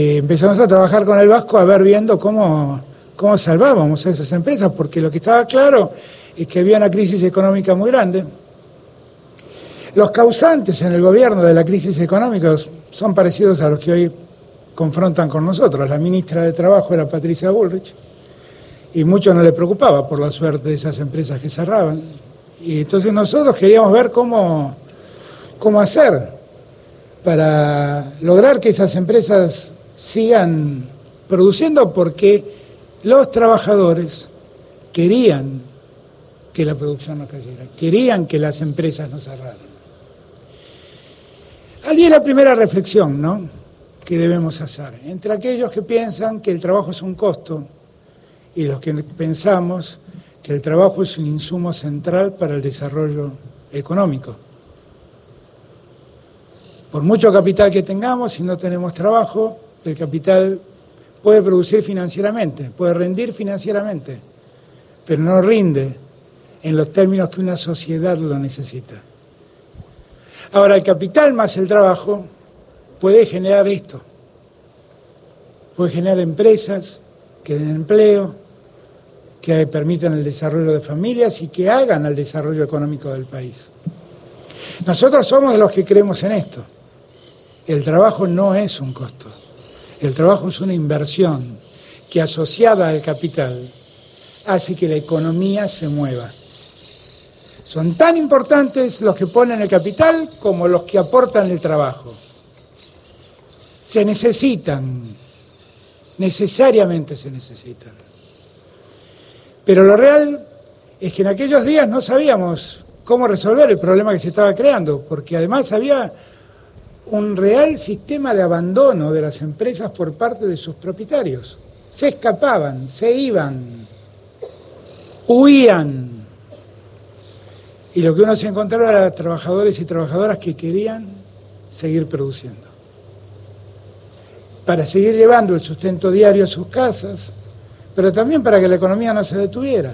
Empezamos a trabajar con el Vasco a ver viendo cómo salvábamos a esas empresas, porque lo que estaba claro es que había una crisis económica muy grande. Los causantes en el gobierno de la crisis económica son parecidos a los que hoy confrontan con nosotros. La ministra de Trabajo era Patricia Bullrich y mucho no le preocupaba por la suerte de esas empresas que cerraban. Y entonces nosotros queríamos ver cómo hacer para lograr que esas empresas sigan produciendo, porque los trabajadores querían que la producción no cayera, querían que las empresas no cerraran. Allí es la primera reflexión, ¿no?, que debemos hacer, entre aquellos que piensan que el trabajo es un costo y los que pensamos que el trabajo es un insumo central para el desarrollo económico. Por mucho capital que tengamos, si no tenemos trabajo, el capital puede producir financieramente, puede rendir financieramente, pero no rinde en los términos que una sociedad lo necesita. Ahora, el capital más el trabajo puede generar esto, puede generar empresas que den empleo, que permitan el desarrollo de familias y que hagan al desarrollo económico del país. Nosotros somos de los que creemos en esto. El trabajo no es un costo. El trabajo es una inversión que, asociada al capital, hace que la economía se mueva. Son tan importantes los que ponen el capital como los que aportan el trabajo. Se necesitan, necesariamente se necesitan. Pero lo real es que en aquellos días no sabíamos cómo resolver el problema que se estaba creando, porque además había un real sistema de abandono de las empresas por parte de sus propietarios. Se escapaban, se iban, huían. Y lo que uno se encontraba era trabajadores y trabajadoras que querían seguir produciendo, para seguir llevando el sustento diario a sus casas, pero también para que la economía no se detuviera.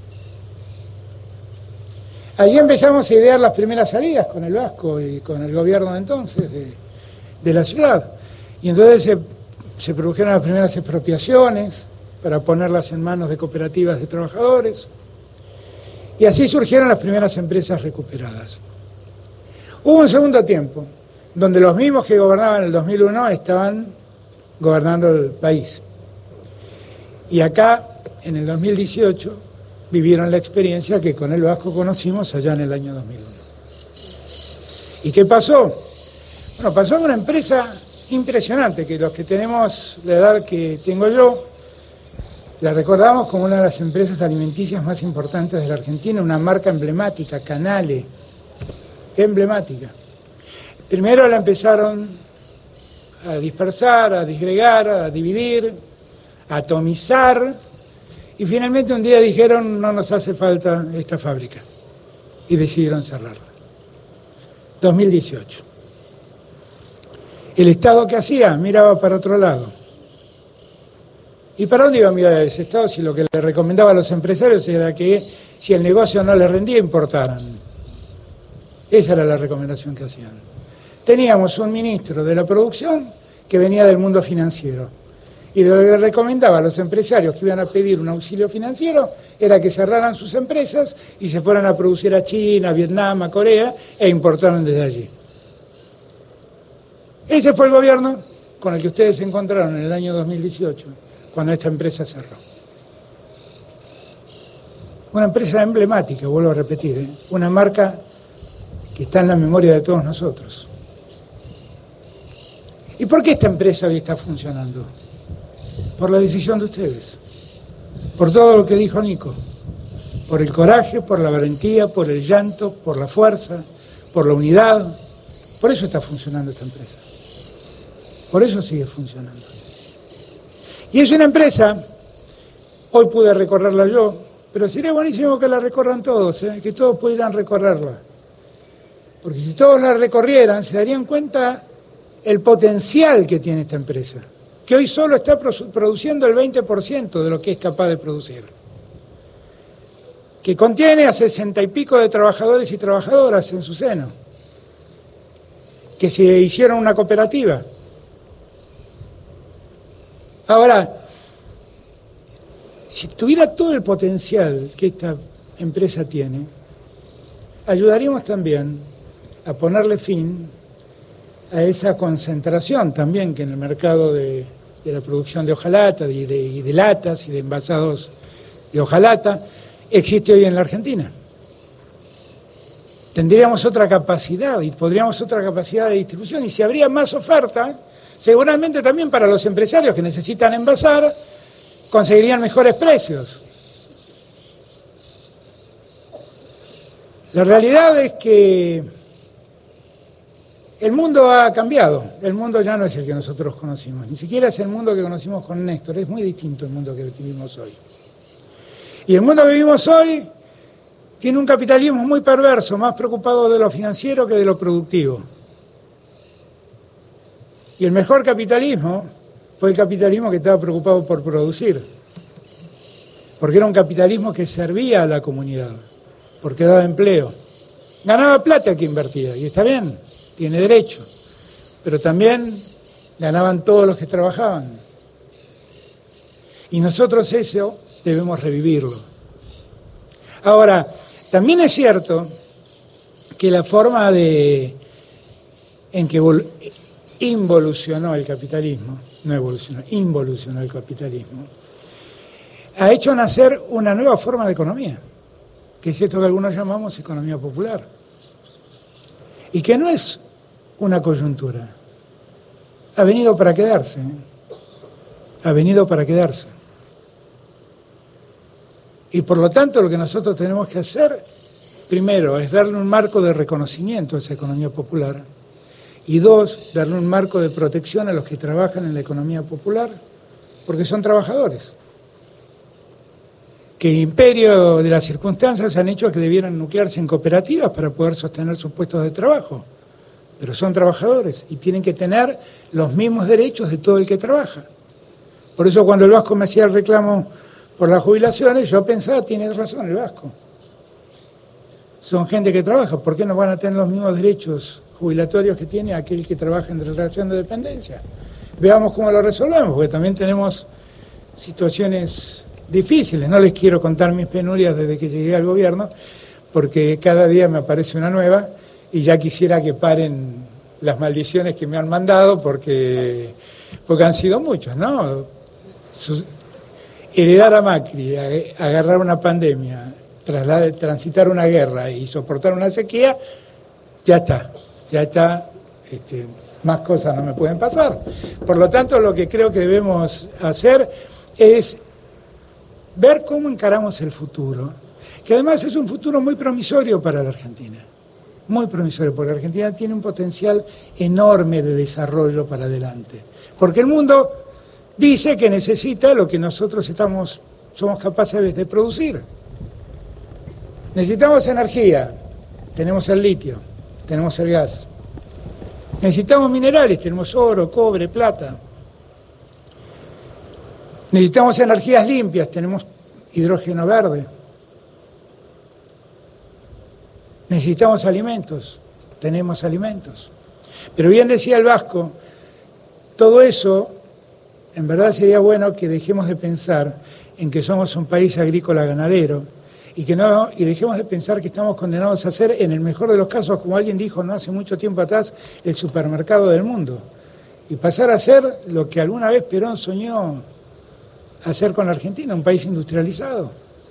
Allí empezamos a idear las primeras salidas con el Vasco y con el gobierno de entonces de la ciudad. Y entonces se produjeron las primeras expropiaciones para ponerlas en manos de cooperativas de trabajadores. Y así surgieron las primeras empresas recuperadas. Hubo un segundo tiempo, donde los mismos que gobernaban en el 2001 estaban gobernando el país. Y acá, en el 2018, vivieron la experiencia que con el Vasco conocimos allá en el año 2001. ¿Y qué pasó? Bueno, pasó una empresa impresionante, que los que tenemos la edad que tengo yo, la recordamos como una de las empresas alimenticias más importantes de la Argentina, una marca emblemática, Canale, emblemática. Primero la empezaron a dispersar, a disgregar, a dividir, a atomizar, y finalmente un día dijeron: no nos hace falta esta fábrica, y decidieron cerrarla. 2018. ¿El Estado qué hacía? Miraba para otro lado. ¿Y para dónde iba a mirar ese Estado si lo que le recomendaba a los empresarios era que, si el negocio no les rendía, importaran? Esa era la recomendación que hacían. Teníamos un ministro de la producción que venía del mundo financiero, y lo que le recomendaba a los empresarios que iban a pedir un auxilio financiero era que cerraran sus empresas y se fueran a producir a China, a Vietnam, a Corea, e importaran desde allí. Ese fue el gobierno con el que ustedes se encontraron en el año 2018, cuando esta empresa cerró. Una empresa emblemática, vuelvo a repetir, una marca que está en la memoria de todos nosotros. ¿Y por qué esta empresa hoy está funcionando? Por la decisión de ustedes, por todo lo que dijo Nico, por el coraje, por la valentía, por el llanto, por la fuerza, por la unidad. Por eso está funcionando esta empresa. Por eso sigue funcionando. Y es una empresa, hoy pude recorrerla yo, pero sería buenísimo que la recorran todos, que todos pudieran recorrerla. Porque si todos la recorrieran, se darían cuenta el potencial que tiene esta empresa, que hoy solo está produciendo el 20% de lo que es capaz de producir, que contiene a 60 y pico de trabajadores y trabajadoras en su seno, que se hicieron una cooperativa, Ahora, si tuviera todo el potencial que esta empresa tiene, ayudaríamos también a ponerle fin a esa concentración también que en el mercado de la producción de hojalata y de latas y de envasados de hojalata existe hoy en la Argentina. Tendríamos otra capacidad y podríamos otra capacidad de distribución, y si habría más oferta, seguramente también para los empresarios que necesitan envasar, conseguirían mejores precios. La realidad es que el mundo ha cambiado, el mundo ya no es el que nosotros conocimos, ni siquiera es el mundo que conocimos con Néstor, es muy distinto el mundo que vivimos hoy. Y el mundo que vivimos hoy tiene un capitalismo muy perverso, más preocupado de lo financiero que de lo productivo. Y el mejor capitalismo fue el capitalismo que estaba preocupado por producir, porque era un capitalismo que servía a la comunidad, porque daba empleo. Ganaba plata el que invertía, y está bien, tiene derecho, pero también ganaban todos los que trabajaban. Y nosotros eso debemos revivirlo. Ahora, también es cierto que la forma en que involucionó el capitalismo, no evolucionó, involucionó el capitalismo, ha hecho nacer una nueva forma de economía, que es esto que algunos llamamos economía popular, y que no es una coyuntura, ha venido para quedarse, ha venido para quedarse. Y por lo tanto lo que nosotros tenemos que hacer, primero, es darle un marco de reconocimiento a esa economía popular, y dos, darle un marco de protección a los que trabajan en la economía popular, porque son trabajadores, que el imperio de las circunstancias han hecho que debieran nuclearse en cooperativas para poder sostener sus puestos de trabajo, pero son trabajadores y tienen que tener los mismos derechos de todo el que trabaja. Por eso cuando el Vasco me hacía el reclamo por las jubilaciones, yo pensaba, tiene razón el Vasco. Son gente que trabaja, ¿por qué no van a tener los mismos derechos jubilatorios que tiene aquel que trabaja en relación de dependencia? Veamos cómo lo resolvemos, porque también tenemos situaciones difíciles. No les quiero contar mis penurias desde que llegué al gobierno, porque cada día me aparece una nueva y ya quisiera que paren las maldiciones que me han mandado, porque han sido muchos, ¿no? Heredar a Macri, agarrar una pandemia, transitar una guerra y soportar una sequía, ya está, más cosas no me pueden pasar. Por lo tanto, lo que creo que debemos hacer es ver cómo encaramos el futuro, que además es un futuro muy promisorio para la Argentina, muy promisorio, porque la Argentina tiene un potencial enorme de desarrollo para adelante, porque el mundo dice que necesita lo que nosotros somos capaces de producir. Necesitamos energía, tenemos el litio, tenemos el gas. Necesitamos minerales, tenemos oro, cobre, plata. Necesitamos energías limpias, tenemos hidrógeno verde. Necesitamos alimentos, tenemos alimentos. Pero bien decía el Vasco, todo eso, en verdad sería bueno que dejemos de pensar en que somos un país agrícola ganadero y dejemos de pensar que estamos condenados a ser, en el mejor de los casos, como alguien dijo no hace mucho tiempo atrás, el supermercado del mundo, y pasar a ser lo que alguna vez Perón soñó hacer con la Argentina, un país industrializado.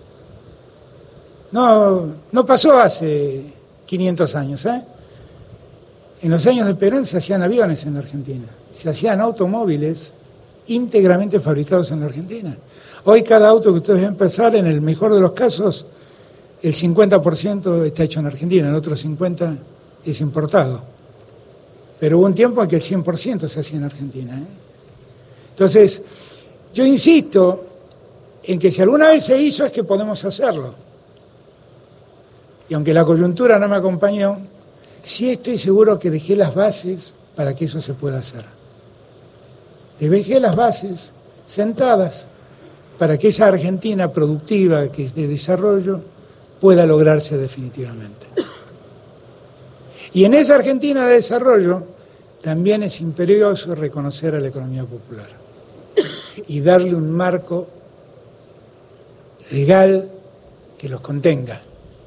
No pasó hace 500 años, ¿eh? En los años de Perón se hacían aviones en la Argentina, se hacían automóviles íntegramente fabricados en la Argentina. Hoy cada auto que ustedes ven pasar, en el mejor de los casos, el 50% está hecho en Argentina, el otro 50% es importado. Pero hubo un tiempo en que el 100% se hacía en Argentina, ¿eh? Entonces, yo insisto en que si alguna vez se hizo es que podemos hacerlo. Y aunque la coyuntura no me acompañó, sí estoy seguro que dejé las bases para que eso se pueda hacer. Dejé las bases sentadas para que esa Argentina productiva, que es de desarrollo, pueda lograrse definitivamente. Y en esa Argentina de desarrollo también es imperioso reconocer a la economía popular. y darle un marco legal que los contenga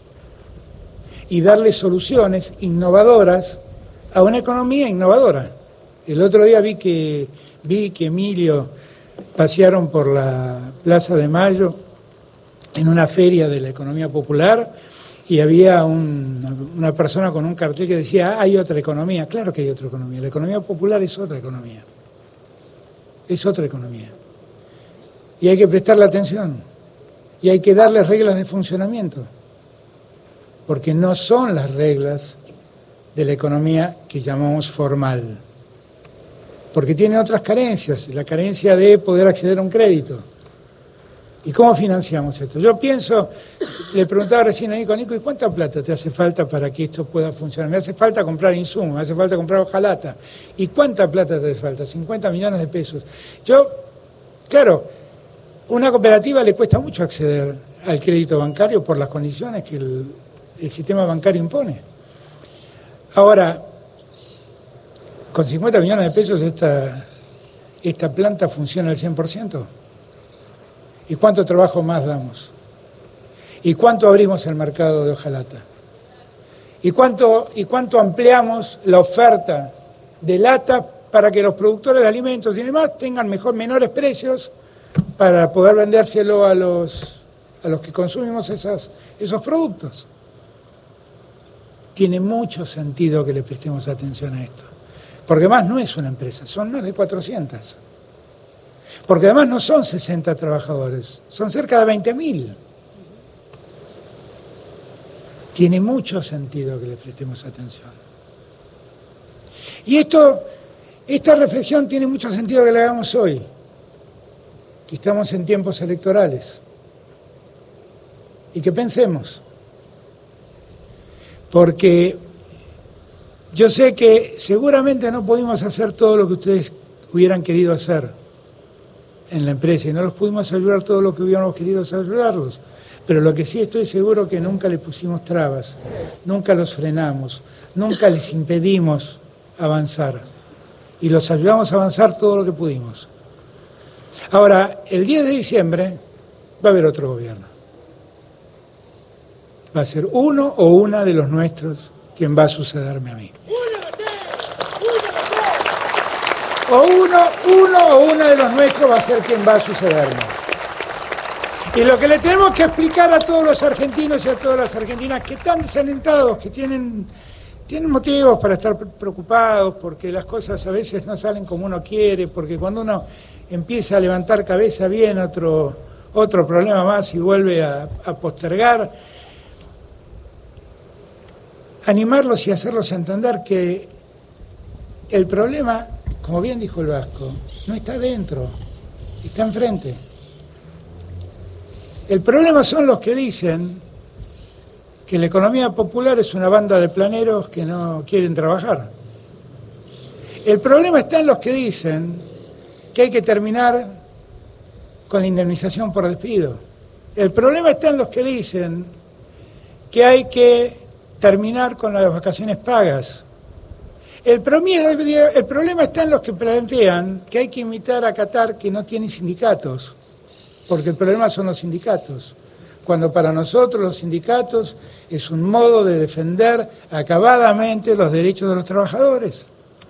y darle soluciones innovadoras a una economía innovadora. El otro día vi que Emilio pasearon por la Plaza de Mayo en una feria de la economía popular y había una persona con un cartel que decía, hay otra economía. Claro que hay otra economía. La economía popular es otra economía. Es otra economía. Y hay que prestarle atención. Y hay que darle reglas de funcionamiento. Porque no son las reglas de la economía que llamamos formal. Porque tiene otras carencias. La carencia de poder acceder a un crédito. ¿Y cómo financiamos esto? Yo pienso, le preguntaba recién a Nico, ¿y cuánta plata te hace falta para que esto pueda funcionar? Me hace falta comprar insumos, me hace falta comprar hojalata. ¿Y cuánta plata te hace falta? 50 millones de pesos. Claro, una cooperativa le cuesta mucho acceder al crédito bancario por las condiciones que el sistema bancario impone. Ahora, con 50 millones de pesos esta planta funciona al 100%. ¿Y cuánto trabajo más damos? ¿Y cuánto abrimos el mercado de hojalata? ¿Y cuánto ampliamos la oferta de lata para que los productores de alimentos y demás tengan menores precios para poder vendérselo a los que consumimos esos productos? Tiene mucho sentido que le prestemos atención a esto. Porque además no es una empresa, son más de 400. Porque además no son 60 trabajadores, son cerca de 20.000. Tiene mucho sentido que le prestemos atención. Y esta reflexión tiene mucho sentido que la hagamos hoy, que estamos en tiempos electorales. Y que pensemos. Porque yo sé que seguramente no pudimos hacer todo lo que ustedes hubieran querido hacer en la empresa y no los pudimos ayudar todo lo que hubiéramos querido ayudarlos. Pero lo que sí estoy seguro que nunca le pusimos trabas, nunca los frenamos, nunca les impedimos avanzar y los ayudamos a avanzar todo lo que pudimos. Ahora, el 10 de diciembre va a haber otro gobierno. Va a ser uno o una de los nuestros quien va a sucederme a mí. O uno o una de los nuestros va a ser quien va a sucederme. Y lo que le tenemos que explicar a todos los argentinos y a todas las argentinas que están desalentados, que tienen motivos para estar preocupados, porque las cosas a veces no salen como uno quiere, porque cuando uno empieza a levantar cabeza viene otro problema más y vuelve a postergar. Animarlos y hacerlos entender que el problema, como bien dijo el Vasco, no está dentro, está enfrente. El problema son los que dicen que la economía popular es una banda de planeros que no quieren trabajar. El problema está en los que dicen que hay que terminar con la indemnización por despido. El problema está en los que dicen que hay que terminar con las vacaciones pagas. El problema está en los que plantean que hay que invitar a Qatar que no tiene sindicatos, porque el problema son los sindicatos, cuando para nosotros los sindicatos es un modo de defender acabadamente los derechos de los trabajadores.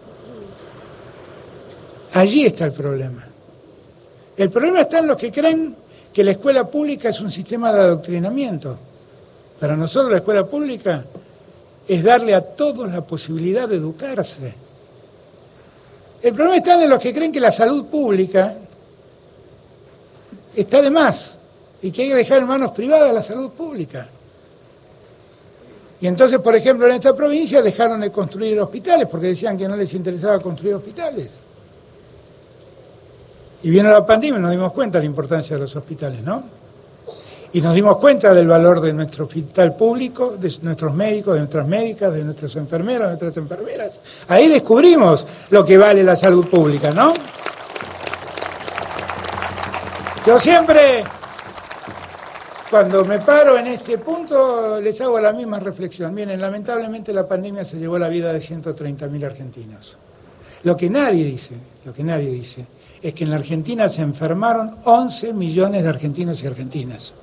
Allí está el problema. El problema está en los que creen que la escuela pública es un sistema de adoctrinamiento. Para nosotros la escuela pública es darle a todos la posibilidad de educarse. El problema está en los que creen que la salud pública está de más y que hay que dejar en manos privadas la salud pública. Y entonces, por ejemplo, en esta provincia dejaron de construir hospitales porque decían que no les interesaba construir hospitales. Y vino la pandemia y nos dimos cuenta de la importancia de los hospitales, ¿no? Y nos dimos cuenta del valor de nuestro hospital público, de nuestros médicos, de nuestras médicas, de nuestros enfermeros, de nuestras enfermeras. Ahí descubrimos lo que vale la salud pública, ¿no? Yo siempre, cuando me paro en este punto, les hago la misma reflexión. Miren, lamentablemente la pandemia se llevó la vida de 130.000 argentinos. Lo que nadie dice, es que en la Argentina se enfermaron 11 millones de argentinos y argentinas.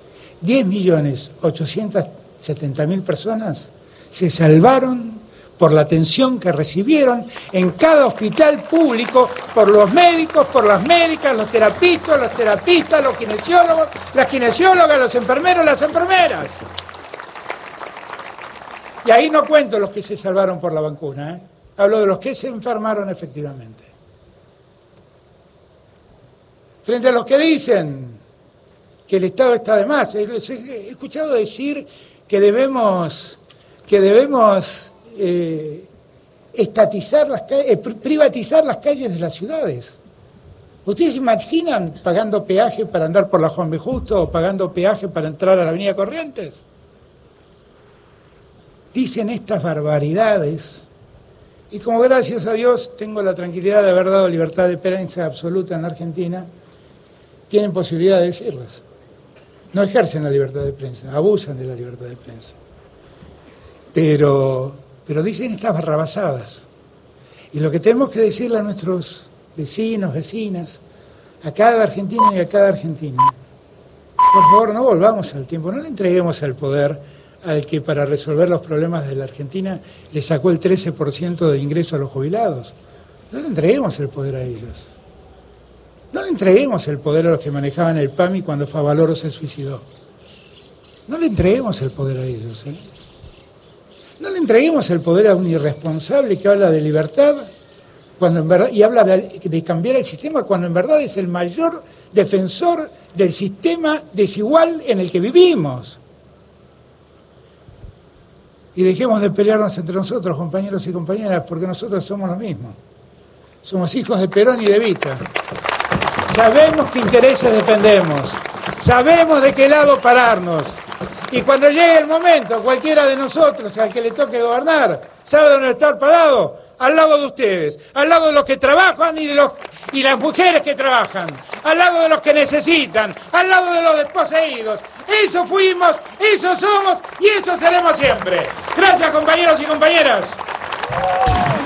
10.870.000 personas se salvaron por la atención que recibieron en cada hospital público por los médicos, por las médicas, los terapistas, los kinesiólogos, las kinesiólogas, los enfermeros, las enfermeras. Y ahí no cuento los que se salvaron por la vacuna, hablo de los que se enfermaron efectivamente. Frente a los que dicen que el Estado está de más, he escuchado decir que debemos estatizar las calles, privatizar las calles de las ciudades. ¿Ustedes se imaginan pagando peaje para andar por la Juan B. Justo o pagando peaje para entrar a la Avenida Corrientes? Dicen estas barbaridades y como gracias a Dios tengo la tranquilidad de haber dado libertad de prensa absoluta en la Argentina, tienen posibilidad de decirlas. No ejercen la libertad de prensa, abusan de la libertad de prensa. Pero dicen estas barrabasadas. Y lo que tenemos que decirle a nuestros vecinos, vecinas, a cada argentino y a cada argentina, por favor, no volvamos al tiempo, no le entreguemos el poder al que para resolver los problemas de la Argentina le sacó el 13% del ingreso a los jubilados. No le entreguemos el poder a ellos. No le entreguemos el poder a los que manejaban el PAMI cuando Favaloro se suicidó. No le entreguemos el poder a ellos, ¿eh? No le entreguemos el poder a un irresponsable que habla de libertad cuando en verdad, y habla de cambiar el sistema cuando en verdad es el mayor defensor del sistema desigual en el que vivimos. Y dejemos de pelearnos entre nosotros, compañeros y compañeras, porque nosotros somos lo mismo. Somos hijos de Perón y de Evita. Sabemos qué intereses defendemos. Sabemos de qué lado pararnos. Y cuando llegue el momento, cualquiera de nosotros al que le toque gobernar, ¿sabe dónde estar parado? Al lado de ustedes, al lado de los que trabajan y las mujeres que trabajan, al lado de los que necesitan, al lado de los desposeídos. Eso fuimos, eso somos y eso seremos siempre. Gracias, compañeros y compañeras.